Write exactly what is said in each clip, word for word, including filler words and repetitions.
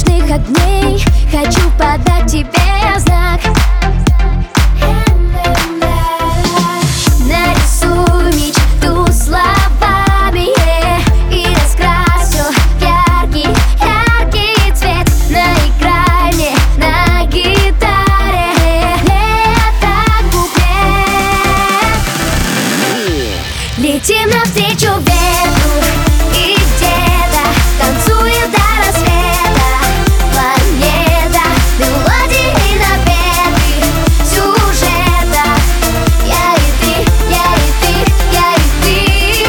ночных огней хочу подать тебе знак. Нарисуй мечту словами и раскрасил яркий, яркий цвет. Наиграй мне на гитаре лето куплет. Летим навстречу ветру и где-то танцуем до рассвета. Планета мелодий и напевы сюжета. Я и ты, я и ты, я и ты.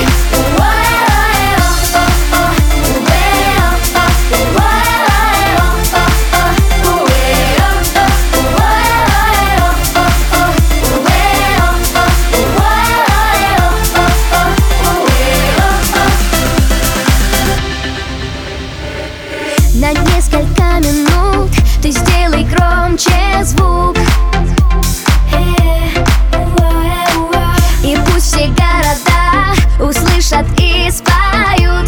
На несколько минут ты сделай громче звук, и пусть все города услышат и споют.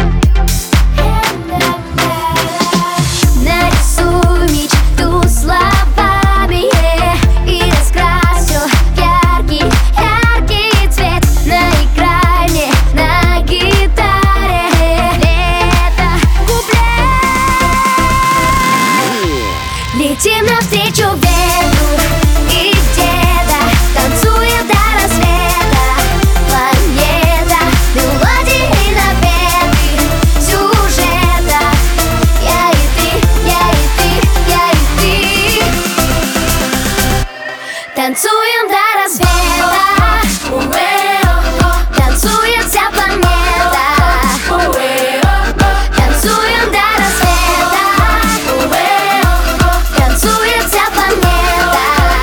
Нарисуй мечту словами и раскрасил яркий, яркий цвет. Наиграй мне на гитаре лето куплет. Летим навстречу ветру и где-то танцуем до рассвета. Планета мелодий и напевы сюжета. Я и ты, я и ты, я и ты. Танцуем до рассвета. Танцует вся планета. Танцуем до рассвета. Танцует вся планета.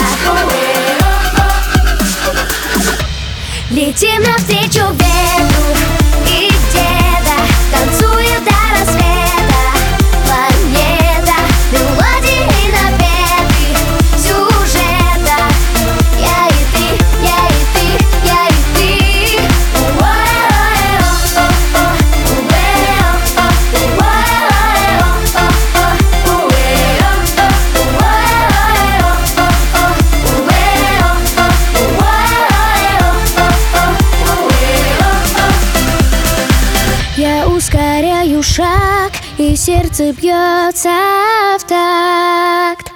Летим навстречу ветру и где-то танцуем до рассвета. Планета мелодий и напевы сюжета. Я и ты, я и ты, я и ты. Я ускоряю шаг, и сердце бьется в такт.